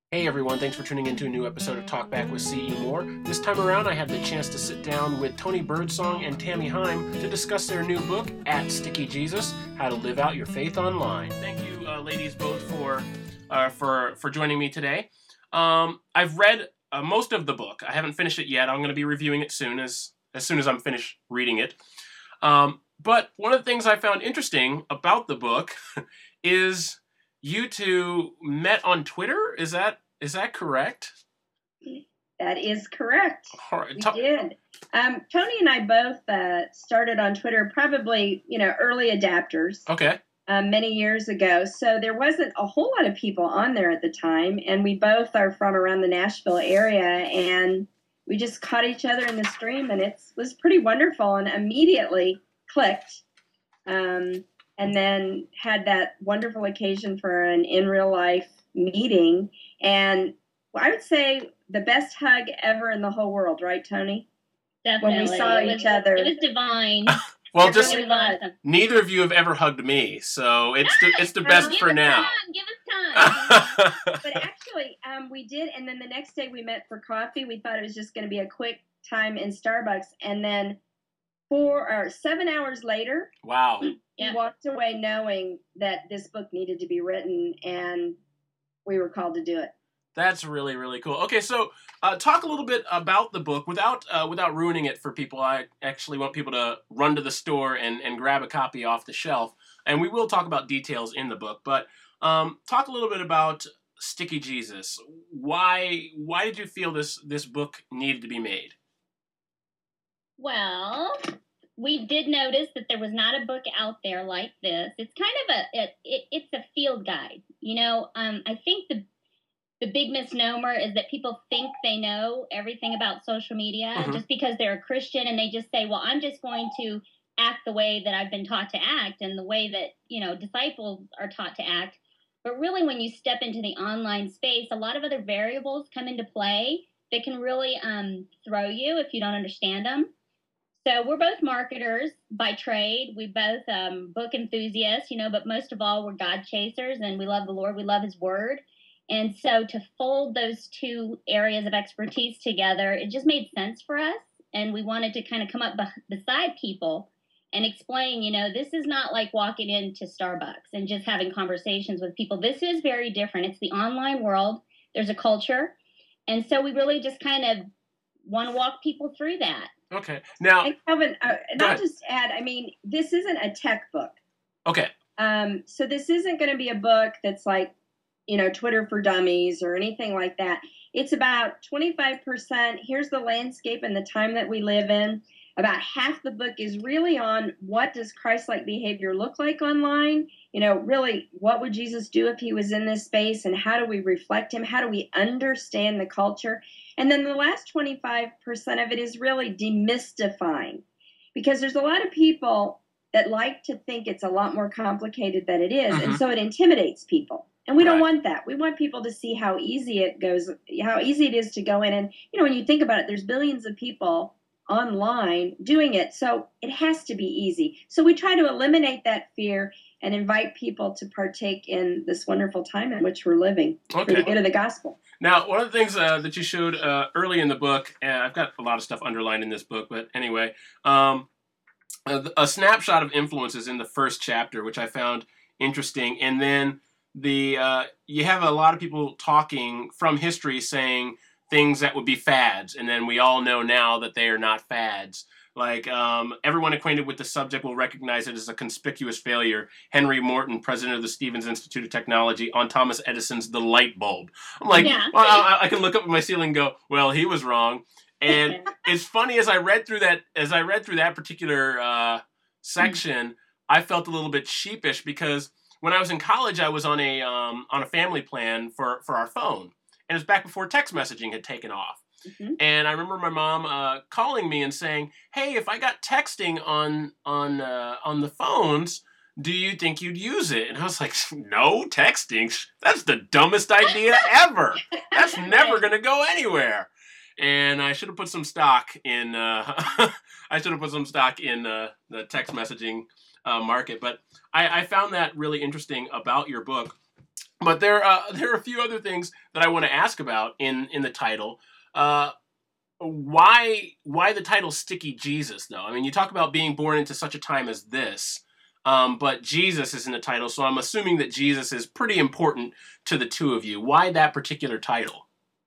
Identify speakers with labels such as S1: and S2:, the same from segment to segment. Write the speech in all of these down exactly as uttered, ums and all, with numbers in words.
S1: Hey everyone, thanks for tuning in to a new episode of Talk Back with C E. Moore. This time around I had the chance to sit down with Tony Birdsong and Tammy Heim to discuss their new book, At Sticky Jesus, How to Live Out Your Faith Online. Thank you uh, ladies both for, uh, for, for joining me today. Um, I've read uh, most of the book. I haven't finished it yet. I'm going to be reviewing it soon as, as soon as I'm finished reading it. Um, but one of the things I found interesting about the book is you two met on Twitter. Is that is that correct?
S2: That is correct.
S1: Right,
S2: we
S1: t-
S2: did. Um, Tony and I both uh, started on Twitter, probably you know early adapters.
S1: Okay.
S2: Um, many years ago, so there wasn't a whole lot of people on there at the time, and we both are from around the Nashville area, and we just caught each other in the stream, and it was pretty wonderful, and immediately clicked. Um, and then had that wonderful occasion for an in real life meeting. And I would say the best hug ever in the whole world, right, Tony?
S3: Definitely.
S2: When we saw
S3: it
S2: each
S3: was,
S2: other.
S3: It was divine.
S1: Well,
S2: It
S1: just
S2: really was.
S3: awesome.
S1: neither of you have ever hugged me, so it's the it's the
S2: Uh,
S1: best
S3: Give
S1: for
S3: us
S1: now.
S3: Time, give us time.
S2: But actually, um, we did. And then the next day we met for coffee. We thought it was just going to be a quick time in Starbucks. And then four or seven hours later,
S1: Wow.
S3: Yeah.
S2: we walked away knowing that this book needed to be written, and we were called to do it.
S1: That's really, really cool. Okay, so uh, talk a little bit about the book without uh, without ruining it for people. I actually want people to run to the store and, and grab a copy off the shelf. And we will talk about details in the book. But um, talk a little bit about Sticky Jesus. Why why did you feel this, this book needed to be made?
S3: Well, we did notice that there was not a book out there like this. It's kind of a it, it, it's a field guide. You know, um, I think the the big misnomer is that people think they know everything about social media
S1: Mhm.
S3: just because they're a Christian, and they just say, well, I'm just going to act the way that I've been taught to act and the way that, you know, disciples are taught to act. But really, when you step into the online space, a lot of other variables come into play that can really um, throw you if you don't understand them. So we're both marketers by trade. We both um, book enthusiasts, you know, but most of all, we're God chasers, and we love the Lord. We love His Word. And so to fold those two areas of expertise together, it just made sense for us. And we wanted to kind of come up be- beside people and explain, you know, this is not like walking into Starbucks and just having conversations with people. This is very different. It's the online world. There's a culture. And so we really just kind of want to walk people through that.
S1: Okay. Now,
S2: And Calvin, uh, and
S1: Go
S2: I'll
S1: ahead.
S2: just add, I mean, this isn't a tech book.
S1: okay.
S2: Um, so this isn't going to be a book that's like, you know, Twitter for Dummies or anything like that. It's about twenty-five percent. Here's the landscape and the time that we live in. About half the book is really on what does Christ-like behavior look like online? You know, really, what would Jesus do if he was in this space, and how do we reflect him? How do we understand the culture? And then the last twenty-five percent of it is really demystifying, because there's a lot of people that like to think it's a lot more complicated than it is,
S1: Mhm.
S2: and so it intimidates people. And we don't
S1: Right.
S2: want that. We want people to see how easy it goes, how easy it is to go in. And, you know, when you think about it, there's billions of people online doing it. So it has to be easy. So we try to eliminate that fear and invite people to partake in this wonderful time in which we're living for the
S1: Okay.
S2: good of the gospel.
S1: Now, one of the things uh, that you showed uh, early in the book, and I've got a lot of stuff underlined in this book, but anyway, um, a, a snapshot of influences in the first chapter, which I found interesting, and then the uh, you have a lot of people talking from history saying things that would be fads, and then we all know now that they are not fads. Like, um, everyone acquainted with the subject will recognize it as a conspicuous failure. Henry Morton, president of the Stevens Institute of Technology, on Thomas Edison's The Light Bulb. I'm like,
S3: Yeah.
S1: well, I, I can look up at my ceiling and go, well, he was wrong. And it's funny, as I read through that, as I read through that particular uh, section, I felt a little bit sheepish, because when I was in college, I was on a um, on a family plan for, for our phone. And it was back before text messaging had taken off.
S2: Mhm.
S1: And I remember my mom uh, calling me and saying, "Hey, if I got texting on on uh, on the phones, do you think you'd use it?" And I was like, "No, texting? That's the dumbest idea ever. That's never going to go anywhere." And I should have put some stock in. Uh, I should have put some stock in uh, the text messaging uh, market. But I, I found that really interesting about your book. But there, uh, there are a few other things that I want to ask about in, in the title. Uh, why why the title Sticky Jesus, though? I mean, you talk about being born into such a time as this, um, but Jesus is in the title, so I'm assuming that Jesus is pretty important to the two of you. Why that particular title?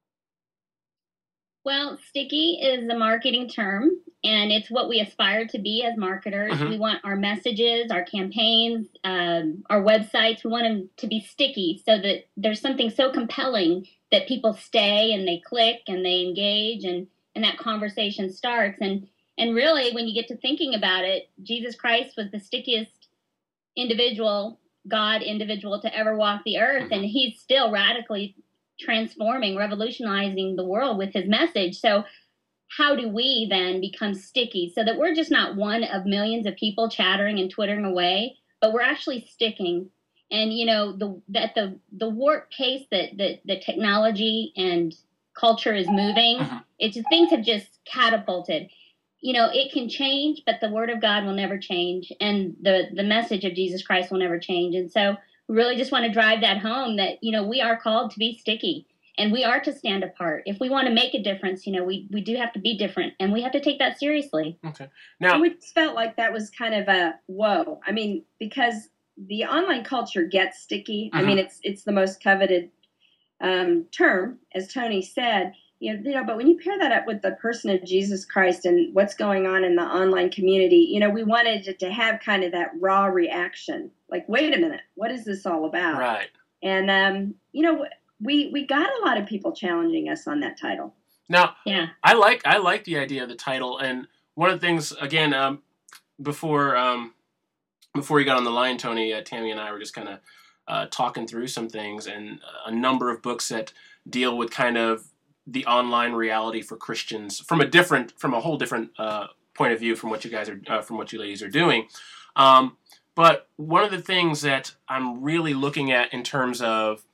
S3: Well, sticky is a marketing term, and it's what we aspire to be as marketers.
S1: Mhm.
S3: We want our messages, our campaigns, um, our websites, we want them to be sticky so that there's something so compelling that people stay and they click and they engage and, and that conversation starts. And, and really, when you get to thinking about it, Jesus Christ was the stickiest individual, God individual to ever walk the earth,
S1: Mhm.
S3: and he's still radically transforming, revolutionizing the world with his message. So how do we then become sticky so that we're just not one of millions of people chattering and twittering away, but we're actually sticking? And you know, the that the the warp pace that that the technology and culture is moving,
S1: Mhm.
S3: it's things have just catapulted. You know, it can change, but the word of God will never change, and the the message of Jesus Christ will never change. And so we really just want to drive that home that, you know, we are called to be sticky and we are to stand apart. If we want to make a difference, you know, we, we do have to be different and we have to take that seriously.
S1: Okay.
S2: And
S1: Now,
S2: we just felt like that was kind of a whoa. I mean, because the online culture gets sticky. I mean,
S1: Mhm.
S2: it's it's the most coveted um, term, as Tony said. You know, you know, but when you pair that up with the person of Jesus Christ and what's going on in the online community, you know, we wanted it to have kind of that raw reaction. Like, wait a minute, what is this all about?
S1: right.
S2: And um, you know, we we got a lot of people challenging us on that title.
S1: Now,
S3: Yeah.
S1: I like I like the idea of the title, and one of the things again um, before um, before you got on the line, Tony, uh, Tammy and I were just kind of uh, talking through some things, and a number of books that deal with kind of the online reality for Christians from a different, from a whole different uh, point of view from what you guys are, uh, from what you ladies are doing. Um, but one of the things that I'm really looking at in terms of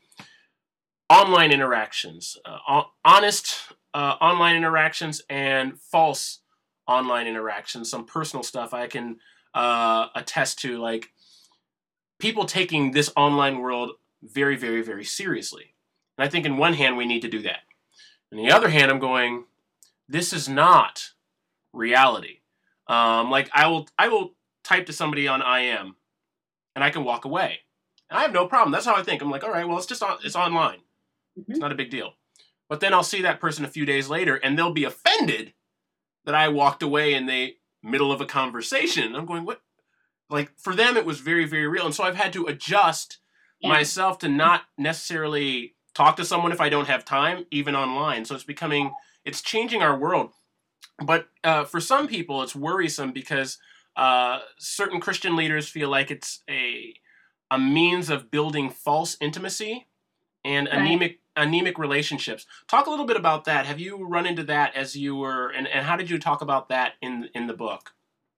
S1: online interactions, uh, honest uh, online interactions and false online interactions, some personal stuff I can uh, attest to, like people taking this online world very, very, very seriously. And I think in one hand we need to do that. On the other hand, I'm going, this is not reality. Um, like I will, I will type to somebody on I M, and I can walk away. And I have no problem. That's how I think. I'm like, all right, well, it's just on, it's online.
S2: Mm-hmm.
S1: It's not a big deal. But then I'll see that person a few days later, and they'll be offended that I walked away in the middle of a conversation. I'm going, what? Like, for them, it was very, very real. And so I've had to adjust
S3: Yeah.
S1: myself to not necessarily talk to someone if I don't have time, even online. So it's becoming, it's changing our world. But uh, for some people, it's worrisome because uh, certain Christian leaders feel like it's a a means of building false intimacy and
S3: Right.
S1: anemic anemic relationships. Talk a little bit about that. Have you run into that as you were, and, and how did you talk about that in in the book?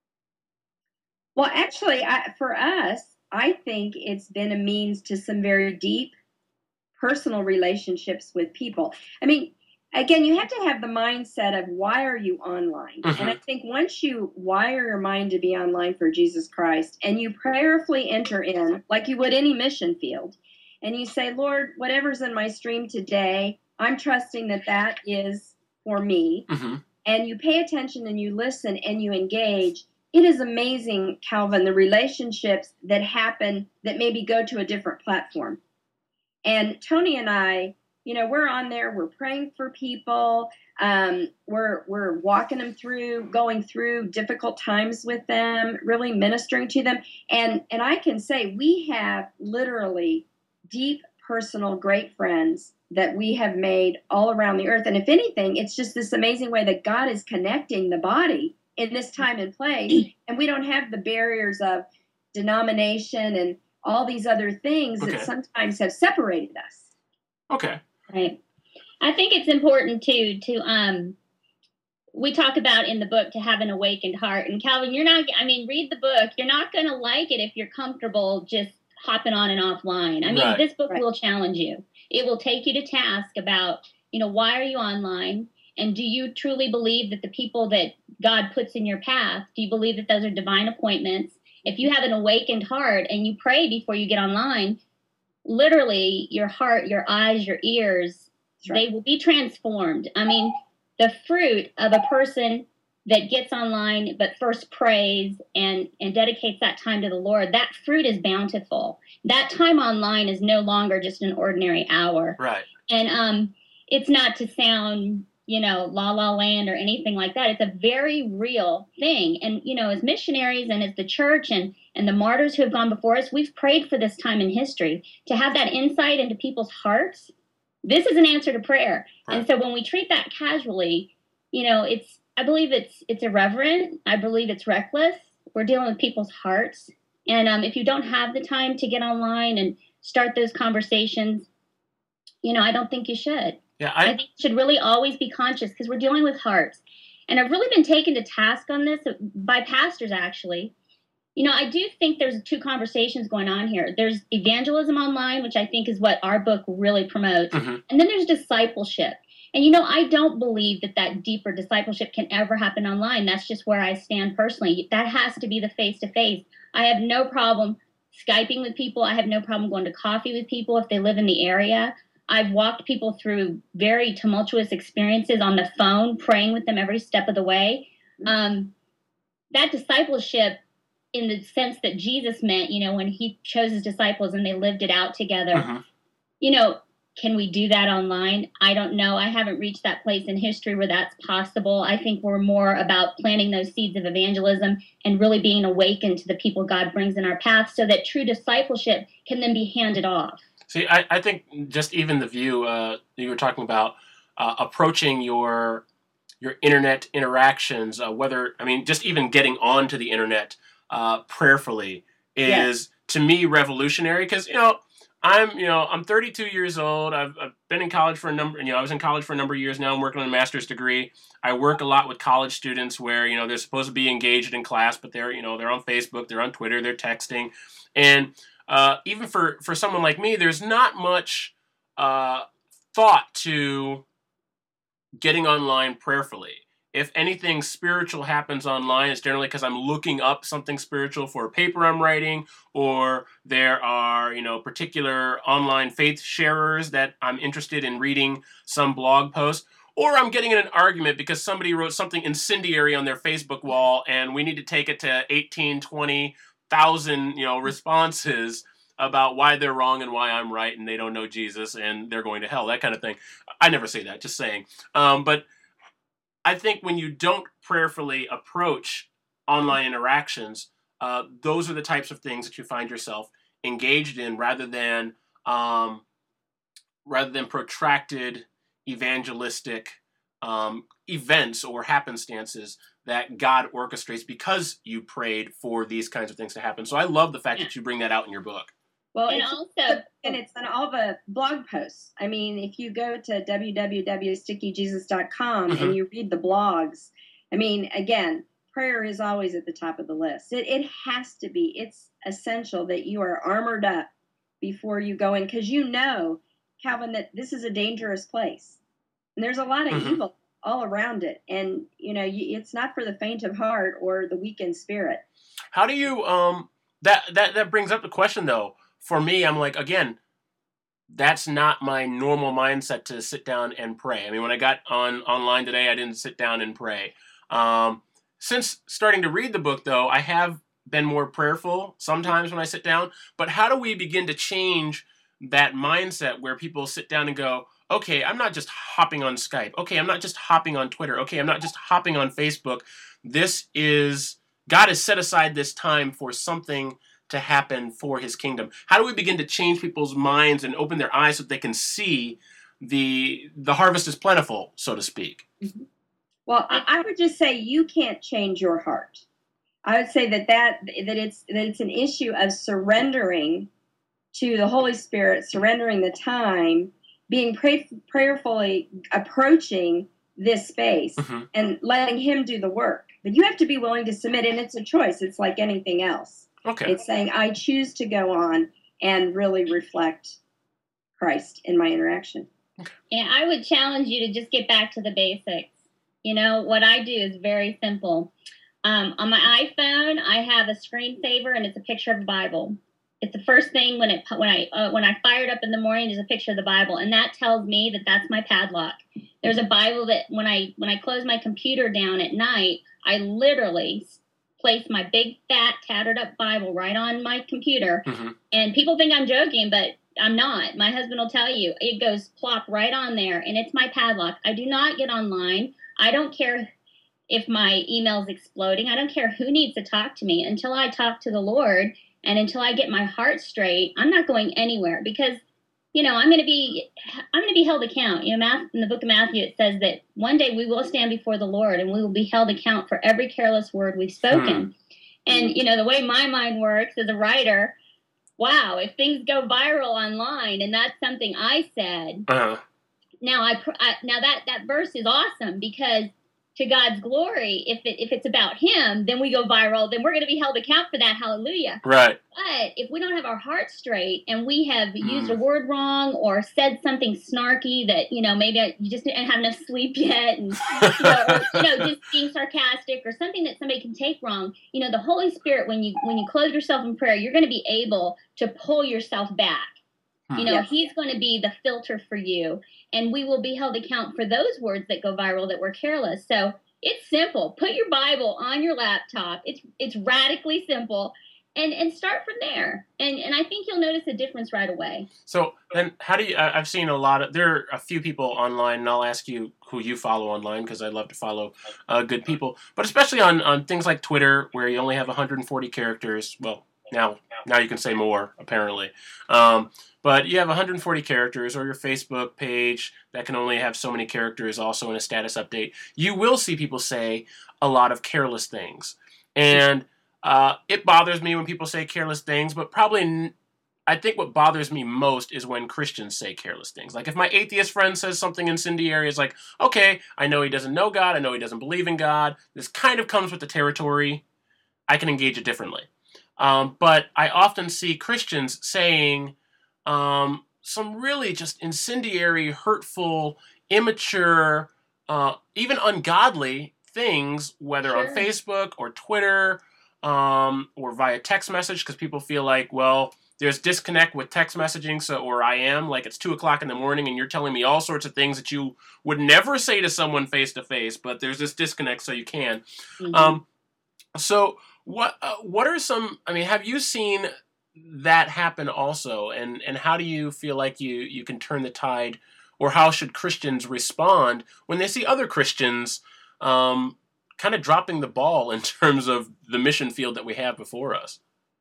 S2: Well, actually, I, for us, I think it's been a means to some very deep personal relationships with people. I mean, again, you have to have the mindset of why are you online?
S1: Mhm.
S2: And I think once you wire your mind to be online for Jesus Christ and you prayerfully enter in, like you would any mission field, and you say, Lord, whatever's in my stream today, I'm trusting that that is for me.
S1: Mm-hmm.
S2: And you pay attention and you listen and you engage. It is amazing, Calvin, the relationships that happen that maybe go to a different platform. And Tony and I, you know, we're on there, we're praying for people, um, we're we're walking them through, going through difficult times with them, really ministering to them. And and I can say we have literally deep, personal, great friends that we have made all around the earth. And if anything, it's just this amazing way that God is connecting the body in this time and place. And we don't have the barriers of denomination and all these other things
S1: Okay.
S2: that sometimes have separated us.
S1: Okay.
S3: Right. I think it's important too to um we talk about in the book to have an awakened heart. And Calvin, you're not I mean, read the book. You're not gonna like it if you're comfortable just hopping on and offline. I mean,
S1: Right.
S3: this book
S2: Right.
S3: will challenge you. It will take you to task about, you know, why are you online? And do you truly believe that the people that God puts in your path, do you believe that those are divine appointments? If you have an awakened heart and you pray before you get online, literally your heart, your eyes, your ears,
S2: right.
S3: they will be transformed. I mean, the fruit of a person that gets online but first prays and and dedicates that time to the Lord, that fruit is bountiful. That time online is no longer just an ordinary hour.
S1: Right.
S3: And um it's not to sound, you know, la la land or anything like that. It's a very real thing. And, you know, as missionaries and as the church and and the martyrs who have gone before us, we've prayed for this time in history to have that insight into people's hearts. This is an answer to prayer.
S1: Right.
S3: And so when we treat that casually, you know, it's, I believe it's it's irreverent. I believe it's reckless. We're dealing with people's hearts. And um, if you don't have the time to get online and start those conversations, you know, I don't think you should.
S1: Yeah, I,
S3: I think you should really always be conscious because we're dealing with hearts. And I've really been taken to task on this by pastors, actually. You know, I do think there's two conversations going on here. There's evangelism online, which I think is what our book really promotes.
S1: Mm-hmm.
S3: And then there's discipleship. And, you know, I don't believe that that deeper discipleship can ever happen online. That's just where I stand personally. That has to be the face-to-face. I have no problem Skyping with people. I have no problem going to coffee with people if they live in the area. I've walked people through very tumultuous experiences on the phone, praying with them every step of the way. Um, that discipleship, in the sense that Jesus meant, you know, when he chose his disciples and they lived it out together,
S1: mm-hmm.
S3: you know, can we do that online? I don't know. I haven't reached that place in history where that's possible. I think we're more about planting those seeds of evangelism and really being awakened to the people God brings in our path so that true discipleship can then be handed off.
S1: See, I, I think just even the view uh, you were talking about, uh, approaching your your internet interactions, uh, whether, I mean, just even getting onto the internet uh, prayerfully is, yes. to me, revolutionary. Because, you know, I'm, you know, I'm thirty-two years old. I've, I've been in college for a number, you know, I was in college for a number of years now. I'm working on a master's degree. I work a lot with college students where, you know, they're supposed to be engaged in class, but they're, you know, they're on Facebook, they're on Twitter, they're texting. And uh, even for, for someone like me, there's not much uh, thought to getting online prayerfully. If anything spiritual happens online, it's generally because I'm looking up something spiritual for a paper I'm writing, or there are, you know, particular online faith sharers that I'm interested in reading some blog post, or I'm getting in an argument because somebody wrote something incendiary on their Facebook wall and we need to take it to eighteen, twenty thousand, you know, responses about why they're wrong and why I'm right and they don't know Jesus and they're going to hell, that kind of thing. I never say that, just saying. Um, but I think when you don't prayerfully approach online interactions, uh, those are the types of things that you find yourself engaged in rather than um, rather than protracted evangelistic um, events or happenstances that God orchestrates because you prayed for these kinds of things to happen. So I love the fact that you bring that out in your book.
S2: Well,
S3: and
S2: it's,
S3: also,
S2: and it's on all the blog posts. I mean, if you go to w w w dot sticky jesus dot com
S1: mm-hmm.
S2: and you read the blogs, I mean, again, prayer is always at the top of the list. It, it has to be. It's essential that you are armored up before you go in, because you know, Calvin, that this is a dangerous place. And there's a lot of
S1: mm-hmm.
S2: evil all around it. And, you know, you, it's not for the faint of heart or the weak in spirit.
S1: How do you, um, that, that, that brings up the question, though. For me, I'm like, again, that's not my normal mindset to sit down and pray. I mean, when I got on online today, I didn't sit down and pray. Um, since starting to read the book, though, I have been more prayerful sometimes when I sit down. But how do we begin to change that mindset where people sit down and go, okay, I'm not just hopping on Skype. Okay, I'm not just hopping on Twitter. Okay, I'm not just hopping on Facebook. This is, God has set aside this time for something to happen for his kingdom. How do we begin to change people's minds and open their eyes so that they can see the the harvest is plentiful, so to speak?
S2: Mm-hmm. Well, I, I would just say you can't change your heart. I would say that, that that it's that it's an issue of surrendering to the Holy Spirit, surrendering the time, being pray, prayerfully approaching this space, mm-hmm. and letting him do the work. But you have to be willing to submit, and it's a choice. It's like anything else.
S1: Okay.
S2: It's saying, I choose to go on and really reflect Christ in my interaction.
S1: Okay.
S3: Yeah, I would challenge you to just get back to the basics. You know, what I do is very simple. Um, on my iPhone, I have a screensaver, and it's a picture of the Bible. It's the first thing when it when I uh, when I fired up in the morning. There's a picture of the Bible, and that tells me that that's my padlock. There's a Bible that when I when I close my computer down at night, I literally place my big fat tattered up Bible right on my computer.
S1: Mm-hmm.
S3: And people think I'm joking, but I'm not. My husband will tell you it goes plop right on there, and it's my padlock. I do not get online. I don't care if my email's exploding. I don't care who needs to talk to me until I talk to the Lord and until I get my heart straight. I'm not going anywhere because, you know, I'm going to be I'm going to be held account. You know, in the book of Matthew, it says that one day we will stand before the Lord and we will be held account for every careless word we've spoken. Hmm. And, you know, the way my mind works as a writer, wow, if things go viral online and that's something I said,
S1: uh-huh.
S3: now I, I now that, that verse is awesome because to God's glory, if it, if it's about him, then we go viral, then we're going to be held account for that. Hallelujah.
S1: Right.
S3: But if we don't have our heart straight and we have mm. used a
S1: Hmm.
S3: word wrong or said something snarky that, you know, maybe I, you just didn't have enough sleep yet and, you know, or, you know, just being sarcastic or something that somebody can take wrong, you know, the Holy Spirit, when you, when you close yourself in prayer, you're going to be able to pull yourself back. Hmm. You know, yes. He's going to be the filter for you. And we will be held account for those words that go viral that were careless. So it's simple. Put your Bible on your laptop. It's it's radically simple. And and start from there. And and I think you'll notice a difference right away.
S1: So then how do you, I've seen a lot of, there are a few people online, and I'll ask you who you follow online because I love to follow uh, good people. But especially on, on things like Twitter where you only have one hundred forty characters. Well, now now you can say more, apparently. Um, but you have one hundred forty characters, or your Facebook page that can only have so many characters also in a status update. You will see people say a lot of careless things. And uh, it bothers me when people say careless things, but probably n- I think what bothers me most is when Christians say careless things. Like if my atheist friend says something incendiary, it's like, okay, I know he doesn't know God, I know he doesn't believe in God. This kind of comes with the territory. I can engage it differently. Um, but I often see Christians saying um, some really just incendiary, hurtful, immature, uh, even ungodly things, whether
S3: Sure.
S1: on Facebook or Twitter um, or via text message, because people feel like, well, there's disconnect with text messaging, so or I am, like it's two o'clock in the morning and you're telling me all sorts of things that you would never say to someone face-to-face, but there's this disconnect so you can. Mm-hmm. Um, so what uh, what are some, I mean, have you seen that happen also, and and how do you feel like you you can turn the tide, or how should Christians respond when they see other Christians um, kind of dropping the ball in terms of the mission field that we have before us?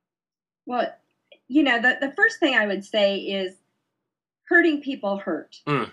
S2: Well, you know, the, the first thing I would say is hurting people hurt.
S1: Mm.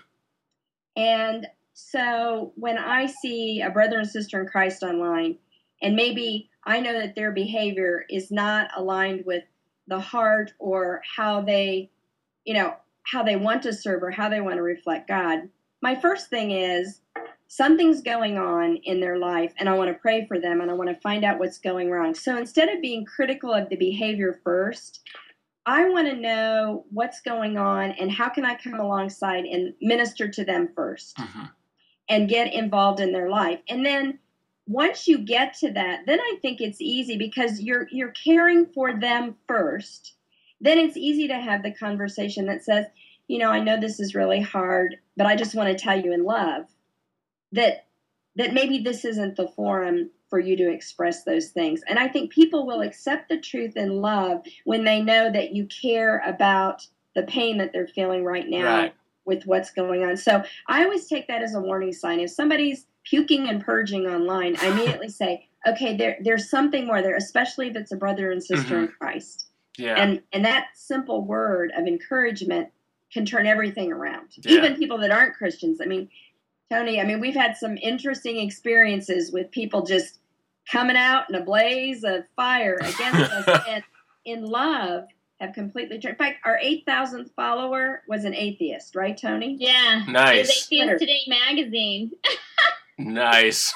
S2: And so when I see a brother and sister in Christ online, and maybe I know that their behavior is not aligned with the heart or how they, you know, how they want to serve or how they want to reflect God, my first thing is something's going on in their life and I want to pray for them and I want to find out what's going wrong. So instead of being critical of the behavior first, I want to know what's going on and how can I come alongside and minister to them first mm-hmm. and get involved in their life. And then once you get to that, then I think it's easy because you're you're caring for them first. Then it's easy to have the conversation that says, you know, I know this is really hard, but I just want to tell you in love that that maybe this isn't the forum for you to express those things. And I think people will accept the truth in love when they know that you care about the pain that they're feeling right now
S1: right.
S2: with what's going on. So I always take that as a warning sign. If somebody's puking and purging online, I immediately say, okay, there, there's something more there, especially if it's a brother and sister mm-hmm. in Christ.
S1: Yeah.
S2: And and that simple word of encouragement can turn everything around.
S1: Yeah.
S2: Even people that aren't Christians. I mean, Tony, I mean, we've had some interesting experiences with people just coming out in a blaze of fire against us and in love have completely turned. In fact, our eight thousandth follower was an atheist, right, Tony?
S3: Yeah.
S1: Nice.
S3: It was Atheist Today magazine.
S1: Nice.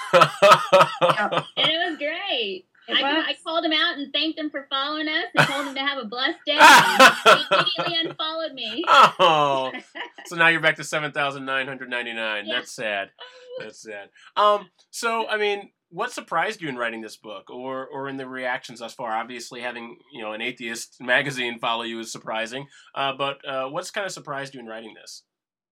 S2: Yeah.
S3: And it was great.
S2: It
S3: I,
S2: was.
S3: I called him out and thanked him for following us and told him to have a blessed day. And he immediately unfollowed me.
S1: Oh, so now you're back to seven thousand nine hundred ninety-nine.
S3: Yeah.
S1: That's sad. That's sad. Um, so, I mean, what surprised you in writing this book, or or in the reactions thus far? Obviously, having you know an atheist magazine follow you is surprising. Uh, but uh, what's kind of surprised you in writing this?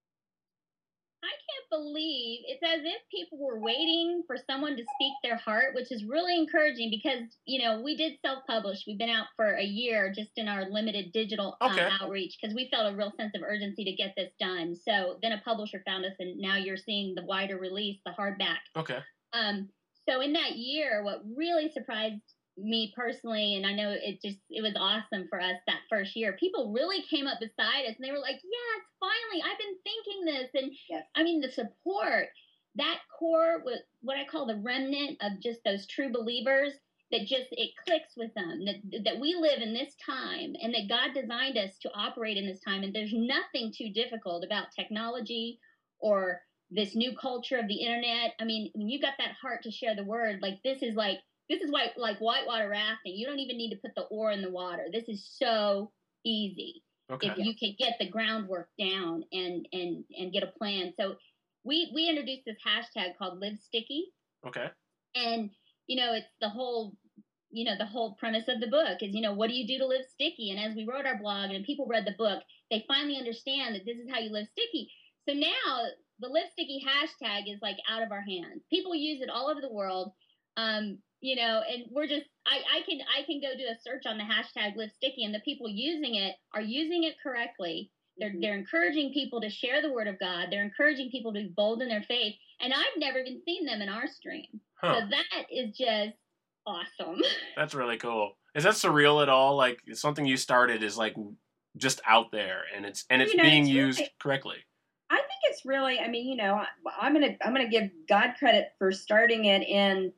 S3: I can't believe it's as if people were waiting for someone to speak their heart, which is really encouraging because, you know, we did self-publish. We've been out for a year just in our limited digital
S1: Okay.
S3: um, outreach because we felt a real sense of urgency to get this done. So then a publisher found us, and now you're seeing the wider release, the hardback.
S1: Okay.
S3: Um, so in that year, what really surprised me personally, and I know it just it was awesome for us that first year, people really came up beside us and they were like, yes, finally, I've been thinking this. And
S2: Yes.
S3: I mean, the support, that core, what what I call the remnant of just those true believers, that just it clicks with them, that that we live in this time and that God designed us to operate in this time, and there's nothing too difficult about technology or this new culture of the internet. I mean, when you got that heart to share the word, like this is like this is like like whitewater rafting. You don't even need to put the oar in the water. This is so easy
S1: Okay.
S3: if you can get the groundwork down and and and get a plan. So we we introduced this hashtag called Live Sticky,
S1: Okay.
S3: and you know it's the whole you know the whole premise of the book is you know what do you do to live sticky? And as we wrote our blog and people read the book, they finally understand that this is how you live sticky. So now the Live Sticky hashtag is like out of our hands. People use it all over the world. Um, you know, and we're just I, I can I can go do a search on the hashtag Live Sticky, and the people using it are using it correctly. They're they're encouraging people to share the word of God. They're encouraging people to be bold in their faith. And I've never even seen them in our stream.
S1: Huh.
S3: So that is just awesome.
S1: That's really cool. Is that surreal at all? Like something you started is like just out there, and it's and it's
S2: You know,
S1: being
S2: it's
S1: used
S2: really-
S1: correctly.
S2: I think it's really, I mean, you know, I, I'm gonna I'm gonna give God credit for starting it in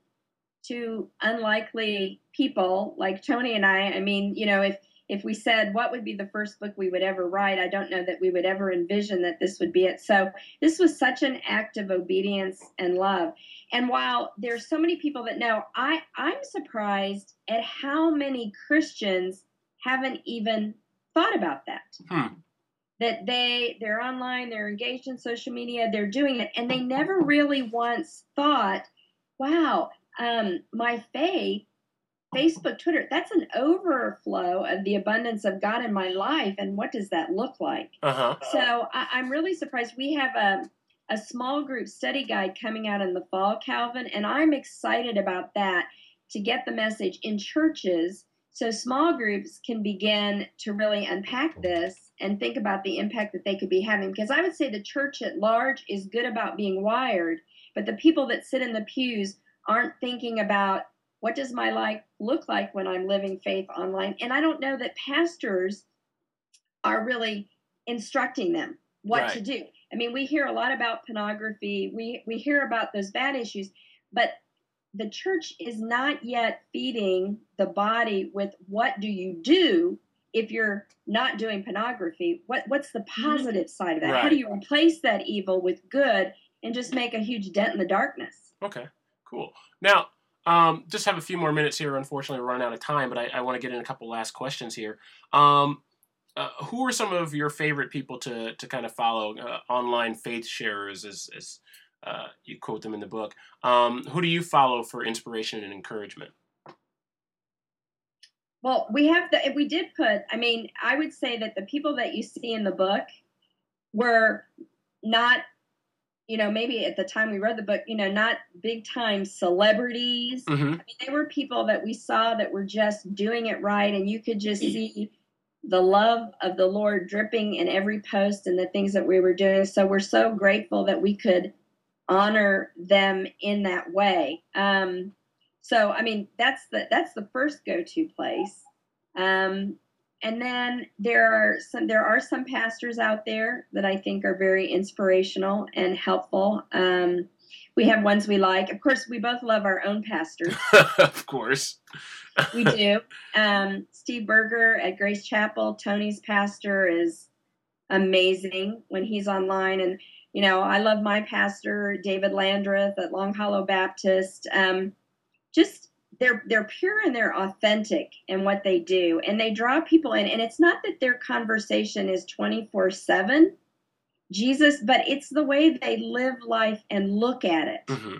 S2: to unlikely people like Tony and I. I mean, you know, if if we said what would be the first book we would ever write, I don't know that we would ever envision that this would be it. So this was such an act of obedience and love. And while there's so many people that know, I I'm surprised at how many Christians haven't even thought about that.
S1: Hmm.
S2: That they they're online, they're engaged in social media, they're doing it, and they never really once thought, wow, um, my faith, Facebook, Twitter, that's an overflow of the abundance of God in my life, and what does that look like?
S1: Uh-huh.
S2: So I, I'm really surprised. We have a, a small group study guide coming out in the fall, Calvin, and I'm excited about that to get the message in churches so small groups can begin to really unpack this and think about the impact that they could be having. Because I would say the church at large is good about being wired, but the people that sit in the pews aren't thinking about what does my life look like when I'm living faith online. And I don't know that pastors are really instructing them what
S1: Right.
S2: to do. I mean, we hear a lot about pornography. We we hear about those bad issues, but the church is not yet feeding the body with what do you do if you're not doing pornography? What what's the positive side of that? How
S1: Right.
S2: do you replace that evil with good and just make a huge dent in the darkness?
S1: Okay. Cool. Now, um, just have a few more minutes here. Unfortunately, we're running out of time, but I, I want to get in a couple last questions here. Um, uh, who are some of your favorite people to to kind of follow, uh, online faith sharers, as as uh, you quote them in the book? Um, who do you follow for inspiration and encouragement?
S2: Well, we have the we did put, I mean, I would say that the people that you see in the book were not, you know, maybe at the time we read the book, you know, not big time celebrities.
S1: Mm-hmm.
S2: I mean, they were people that we saw that were just doing it right, and you could just see the love of the Lord dripping in every post and the things that we were doing. So we're so grateful that we could honor them in that way. Um, so I mean, that's the that's the first go-to place. Um, and then there are some there are some pastors out there that I think are very inspirational and helpful. Um, we have ones we like. Of course, we both love our own pastors.
S1: Of course.
S2: We do. Um, Steve Berger at Grace Chapel, Tony's pastor, is amazing when he's online. And, you know, I love my pastor, David Landreth at Long Hollow Baptist. Um, just they're they're pure and they're authentic in what they do. And they draw people in. And it's not that their conversation is twenty-four seven Jesus, but it's the way they live life and look at it.
S1: Mm-hmm.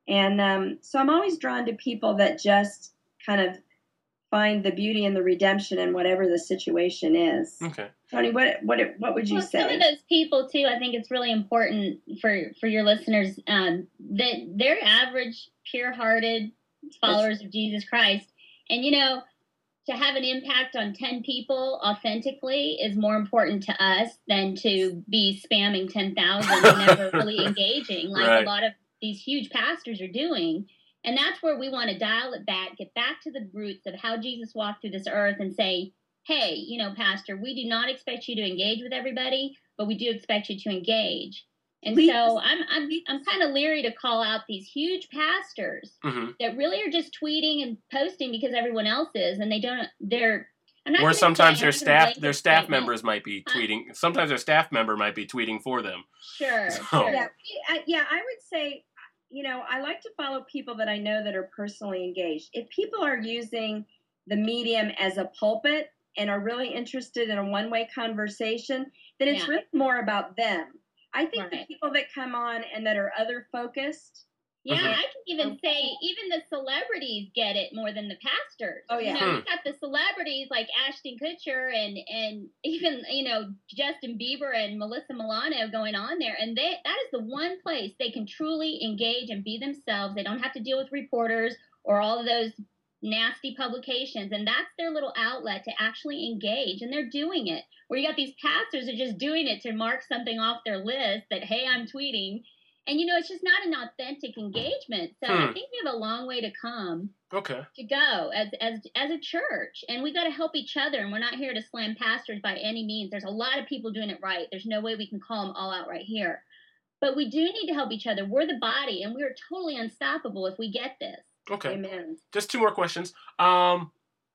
S2: And um, so I'm always drawn to people that just kind of find the beauty and the redemption in whatever the situation is.
S1: Okay.
S2: Tony, what what what would you
S3: well,
S2: say?
S3: Some of those people too, I think it's really important for for your listeners um, that they're average, pure-hearted followers of Jesus Christ, and you know, to have an impact on ten people authentically is more important to us than to be spamming ten thousand and never really engaging like
S1: Right.
S3: a lot of these huge pastors are doing. And that's where we want to dial it back, get back to the roots of how Jesus walked through this earth and say, hey, you know, Pastor, we do not expect you to engage with everybody, but we do expect you to engage. And
S2: Please.
S3: so I'm I'm I'm kind of leery to call out these huge pastors
S1: Mm-hmm.
S3: that really are just tweeting and posting because everyone else is, and they don't. They're I'm not
S1: Or
S3: gonna
S1: sometimes
S3: say,
S1: their
S3: I'm not gonna
S1: staff
S3: blanket
S1: their staff
S3: statement.
S1: members might be
S3: Huh?
S1: tweeting. Sometimes their staff member might be tweeting for them.
S3: Sure,
S1: So-
S3: sure.
S2: Yeah, I- yeah, I would say, you know, I like to follow people that I know that are personally engaged. If people are using the medium as a pulpit and are really interested in a one-way conversation, then it's
S3: Yeah.
S2: really more about them. I think the
S3: Right.
S2: people that come on and that are other focused,
S3: Yeah,
S1: Mhm.
S3: I can even say even the celebrities get it more than the pastors.
S2: Oh, yeah.
S3: You know,
S1: Hmm.
S3: you got the celebrities like Ashton Kutcher and and even, you know, Justin Bieber and Melissa Milano going on there, and they that is the one place they can truly engage and be themselves. They don't have to deal with reporters or all of those nasty publications, and that's their little outlet to actually engage, and they're doing it. Where you got these pastors that are just doing it to mark something off their list that, hey, I'm tweeting. And, you know, it's just not an authentic engagement. So
S1: Hmm.
S3: I think we have a long way to come
S1: Okay.
S3: to go as as as a church, and we got to help each other. And we're not here to slam pastors by any means. There's a lot of people doing it right. There's no way we can call them all out right here. But we do need to help each other. We're the body, and we're totally unstoppable if we get this.
S1: Okay.
S2: amen.
S1: Just two more questions. Um,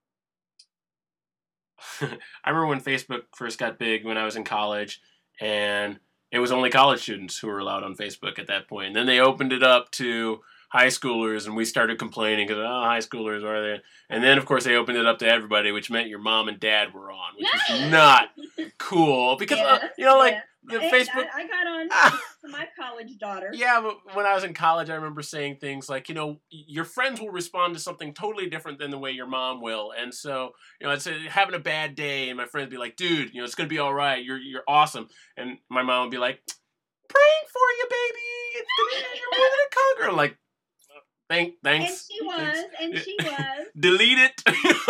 S1: I remember when Facebook first got big when I was in college, and it was only college students who were allowed on Facebook at that point. And then they opened it up to high schoolers, and we started complaining because, oh, high schoolers, are they? And then, of course, they opened it up to everybody, which meant your mom and dad were on, which is
S3: Nice.
S1: not cool. Because, uh,
S2: Yes,
S1: you know, like,
S2: yes.
S1: the
S2: Hey,
S1: Facebook...
S2: I, I got on
S1: Ah.
S2: to my college daughter.
S1: Yeah, but when I was in college, I remember saying things like, you know, your friends will respond to something totally different than the way your mom will. And so, you know, I'd say having a bad day, and my friends would be like, dude, you know, it's going to be all right. You're you're awesome. And my mom would be like, praying for you, baby. It's gonna, you're more than a conqueror. I'm like, Thank, thanks.
S2: And she was,
S1: thanks.
S2: and she was.
S1: Delete it.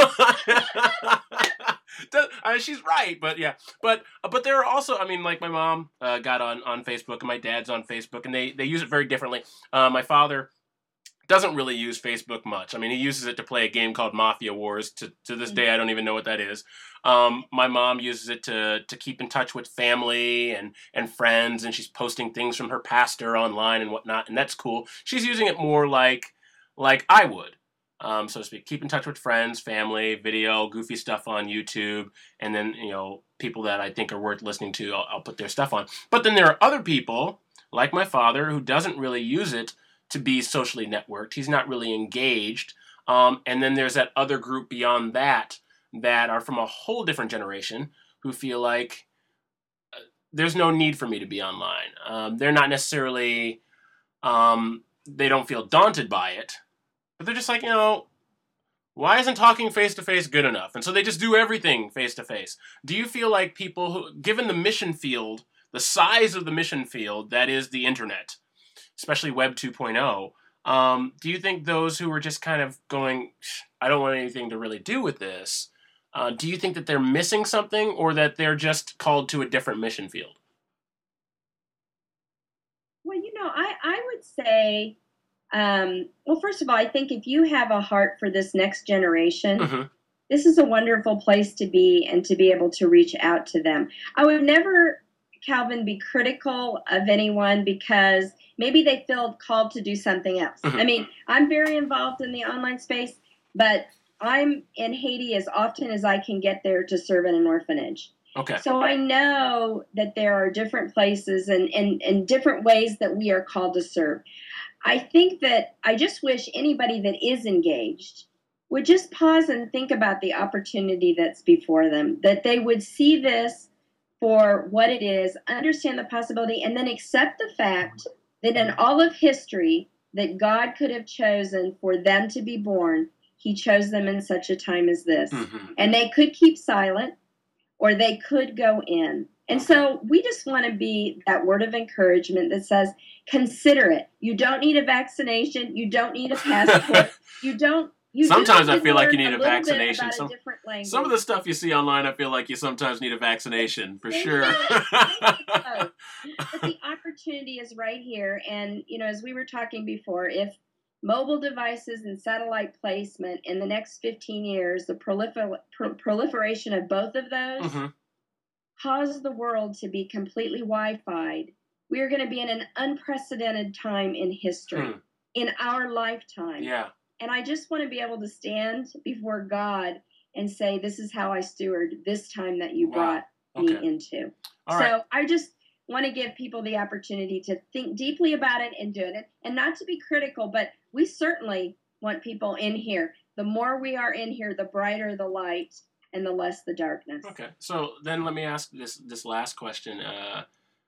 S1: I mean, she's right, but yeah, but but there are also, I mean, like my mom uh, got on, on Facebook, and my dad's on Facebook, and they, they use it very differently. Uh, my father doesn't really use Facebook much. I mean, he uses it to play a game called Mafia Wars. To to this day, I don't even know what that is. Um, my mom uses it to to keep in touch with family and, and friends, and she's posting things from her pastor online and whatnot, and that's cool. She's using it more like like I would, um, so to speak. Keep in touch with friends, family, video, goofy stuff on YouTube, and then, you know, people that I think are worth listening to, I'll, I'll put their stuff on. But then there are other people, like my father, who doesn't really use it to be socially networked. He's not really engaged. Um, and then there's that other group beyond that that are from a whole different generation who feel like uh, there's no need for me to be online. Um, they're not necessarily, um, they don't feel daunted by it, but they're just like, you know, why isn't talking face-to-face good enough? And so they just do everything face-to-face. Do you feel like people who, given the mission field, the size of the mission field that is the internet, especially Web 2.0, um, do you think those who are just kind of going, I don't want anything to really do with this, uh, do you think that they're missing something, or that they're just called to a different mission field?
S2: Well, you know, I, I would say, um, well, first of all, I think if you have a heart for this next generation,
S1: Mm-hmm.
S2: this is a wonderful place to be and to be able to reach out to them. I would never, Calvin, be critical of anyone because maybe they feel called to do something else.
S1: Mhm.
S2: I mean, I'm very involved in the online space, but I'm in Haiti as often as I can get there to serve in an orphanage.
S1: Okay.
S2: So I know that there are different places and, and, and different ways that we are called to serve. I think that I just wish anybody that is engaged would just pause and think about the opportunity that's before them, that they would see this for what it is, understand the possibility, and then accept the fact that in all of history, that God could have chosen for them to be born, he chose them in such a time as this.
S1: Mm-hmm.
S2: And they could keep silent or they could go in. And
S1: Okay.
S2: so we just want to be that word of encouragement that says, consider it. You don't need a vaccination. You don't need a passport. you don't. You
S1: Sometimes
S2: do
S1: I feel like you
S2: learn
S1: need a
S2: little bit
S1: vaccination.
S2: about
S1: Some,
S2: a different language.
S1: some of the stuff you see online, I feel like you sometimes need a vaccination, for
S2: Thank
S1: sure.
S2: you. Thank you. But the opportunity is right here. And, you know, as we were talking before, if mobile devices and satellite placement in the next fifteen years, the prolifer- pro- proliferation of both of those
S1: Mm-hmm.
S2: cause the world to be completely Wi-Fi'd, we are going to be in an unprecedented time in history,
S1: Hmm.
S2: in our lifetime.
S1: Yeah.
S2: And I just want to be able to stand before God and say, this is how I steward this time that you
S1: Wow.
S2: brought
S1: Okay.
S2: me into.
S1: All
S2: so
S1: right.
S2: I just want to give people the opportunity to think deeply about it and do it, and not to be critical, but we certainly want people in here. The more we are in here, the brighter the light and the less the darkness.
S1: Okay. So then let me ask this this last question. Uh,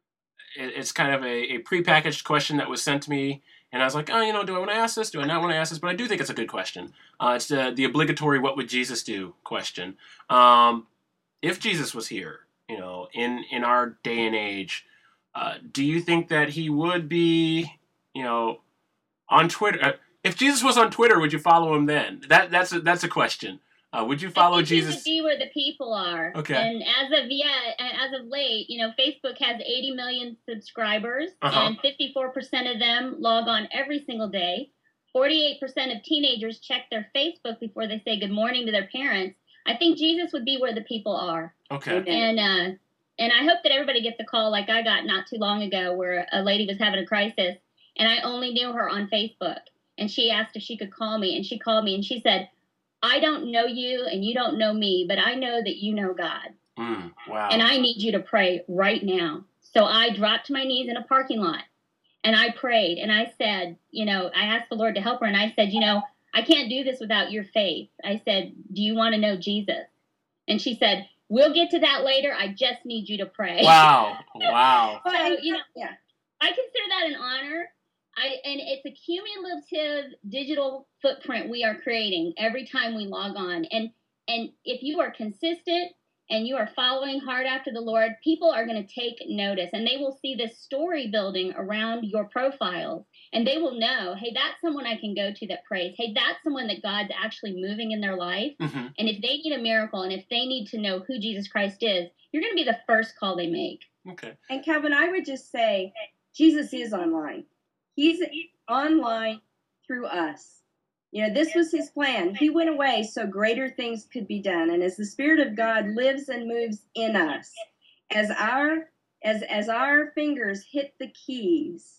S1: it, it's kind of a, a prepackaged question that was sent to me, and I was like, oh, you know, do I want to ask this? Do I not want to ask this? But I do think it's a good question. Uh, it's the, the obligatory "What would Jesus do?" question. Um, if Jesus was here, you know, in, in our day and age, uh, do you think that he would be, you know, on Twitter? Uh, if Jesus was on Twitter, would you follow him then? That that's a, that's a question. Uh, would you follow
S3: I think
S1: Jesus?
S3: He would be where the people are.
S1: Okay.
S3: And as of yeah, as of late, you know, Facebook has eighty million subscribers,
S1: Uh-huh.
S3: and fifty-four percent of them log on every single day. forty-eight percent of teenagers check their Facebook before they say good morning to their parents. I think Jesus would be where the people are.
S1: Okay.
S2: Amen.
S3: And uh, and I hope that everybody gets a call like I got not too long ago, where a lady was having a crisis, and I only knew her on Facebook, and she asked if she could call me, and she called me, and she said, I don't know you and you don't know me, but I know that you know God.
S1: Mm, wow.
S3: And I need you to pray right now. So I dropped to my knees in a parking lot and I prayed and I said, you know, I asked the Lord to help her, and I said, you know, I can't do this without your faith. I said, do you want to know Jesus? And she said, we'll get to that later. I just need you to pray.
S1: Wow. Wow.
S3: So, you know,
S2: yeah.
S3: I consider that an honor. I, and it's a cumulative digital footprint we are creating every time we log on. And and if you are consistent and you are following hard after the Lord, people are going to take notice, and they will see this story building around your profiles, and they will know, hey, that's someone I can go to that prays. Hey, that's someone that God's actually moving in their life.
S1: Mm-hmm.
S3: And if they need a miracle, and if they need to know who Jesus Christ is, you're going to be the first call they make.
S1: Okay.
S2: And Calvin, I would just say, Jesus is online. He's online through us. You know, this was his plan. He went away so greater things could be done. And as the Spirit of God lives and moves in us, as our as as our fingers hit the keys,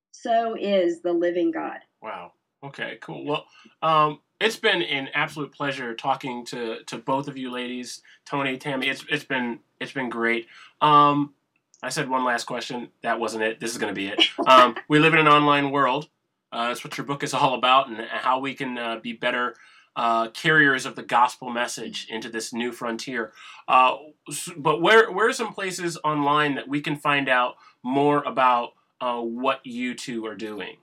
S2: so is the living God.
S1: Wow. Okay, cool. Well, um, it's been an absolute pleasure talking to, to both of you ladies, Tony, Tammy. It's it's been it's been great. Um, I said one last question. That wasn't it. This is going to be it. Um, we live in an online world. Uh, that's what your book is all about, and how we can uh, be better uh, carriers of the gospel message into this new frontier. Uh, but where where are some places online that we can find out more about uh, what you two are doing?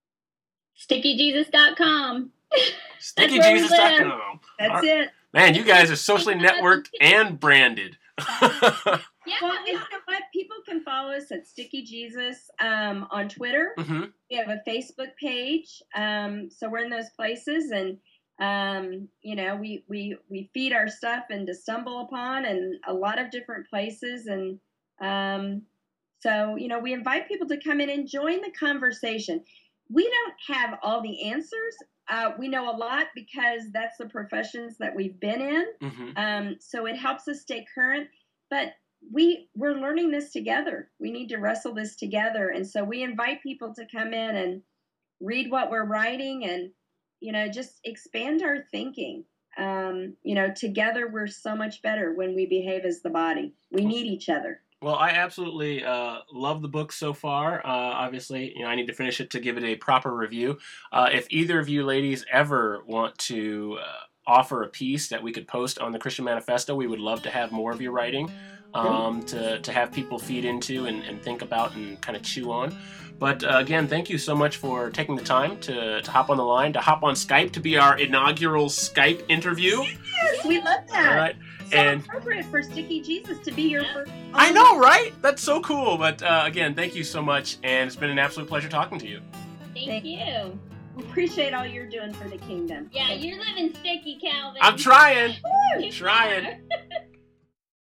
S3: sticky jesus dot com.
S1: sticky jesus dot com.
S2: That's
S1: All right.
S2: it.
S1: Man, you guys are socially networked and branded.
S3: Yeah,
S2: Well, and you know what? People can follow us at Sticky Jesus um, on Twitter.
S1: Mm-hmm.
S2: We have a Facebook page, um, so we're in those places, and um, you know, we we we feed our stuff into Stumble Upon and a lot of different places, and um, so you know, we invite people to come in and join the conversation. We don't have all the answers. Uh, we know a lot because that's the professions that we've been in.
S1: Mm-hmm.
S2: Um, so it helps us stay current, but we we're learning this together. We need to wrestle this together, and so we invite people to come in and read what we're writing, and you know, just expand our thinking. Um, you know, together we're so much better when we behave as the body. We need each other.
S1: Well, I absolutely uh, love the book so far. Uh, obviously, you know, I need to finish it to give it a proper review. Uh, if either of you ladies ever want to uh, offer a piece that we could post on the Christian Manifesto. We would love to have more of your writing um, to, to have people feed into and, and think about and kind of chew on. But uh, again, thank you so much for taking the time to, to hop on the line, to hop on Skype, to be our inaugural Skype interview.
S2: Yes, we love that.
S1: All right.
S2: So
S1: And
S2: appropriate for Sticky Jesus to be your first.
S1: I know, right? That's so cool. But uh, again, thank you so much. And it's been an absolute pleasure talking to you.
S3: Thank,
S2: Thank
S3: you.
S2: Appreciate all you're doing for the kingdom.
S3: Yeah, you're living sticky, Calvin.
S1: I'm trying.
S3: You
S1: trying.
S3: are.